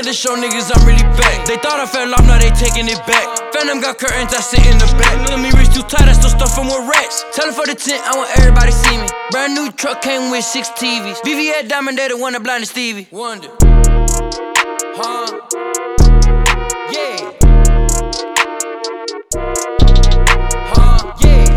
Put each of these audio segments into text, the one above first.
to show niggas I'm really back. They thought I fell off, now they taking it back. Phantom got curtains, I sit in the back. Let me reach too tight, I still stuff for more racks. Tell her for the tent, I want everybody see me. Brand new truck came with 6 TVs. VVS Diamond, they the one that blinded Stevie Wonder. Huh? Yeah. Huh? Yeah.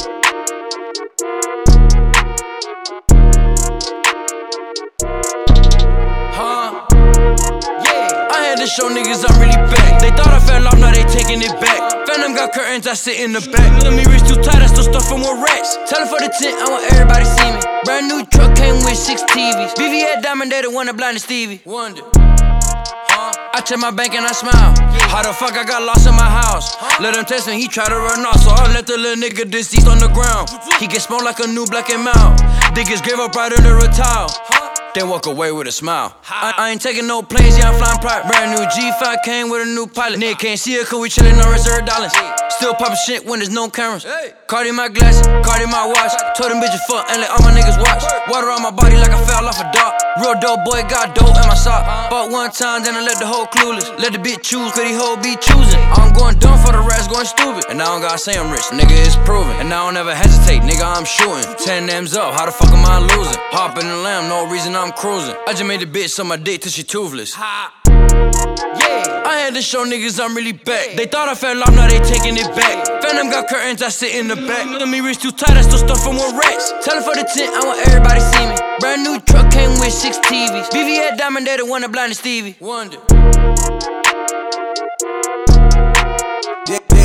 Huh? Yeah. I had to show niggas I'm really back. They thought I fell off, now they taking it back. Phantom got curtains, I sit in the back. Let me reach too tight, I still stuff for more racks. Tell her for the tent, I want everybody see me. Brand new truck came with 6 TVs. VVS Diamond, they the one that blinded Stevie Wonder. I check my bank and I smile. How the fuck I got lost in my house? Let him test me, he try to run off. So I let the little nigga deceased on the ground. He get smoked like a new black and mild. Dig his grave up right under a towel. Then walk away with a smile. I ain't taking no planes, yeah, I'm flying private. Brand new G5 came with a new pilot. Nigga can't see it cause we chillin' on reserve dollars. Still poppin' shit when there's no cameras. Cardi my glasses, Cardi my watch. Told them bitches fuck and let all my niggas watch. Water on my body like I fell off a dock. Real dope boy got dope in my sock. Bought one time, then I let the hoe clueless. Let the bitch choose, cause these hoe be choosing. I'm going dumb for the rest, going stupid. And I don't gotta say I'm rich, nigga, it's proven. And I don't ever hesitate, nigga, I'm shooting. 10 M's up, how the fuck am I losing? Hop in the lamb, no reason I'm cruising. I just made the bitch on my dick till she toothless. Yeah. I had to show niggas I'm really back. They thought I fell off, now they taking it back. Phantom got curtains, I sit in the back. Let me reach too tight, I still stuff for more racks. Tell her for the tent, I want everybody see me. Brand new truck came with 6 TVs. VVS Diamond, they the one that blinded Stevie Wonder. Yeah.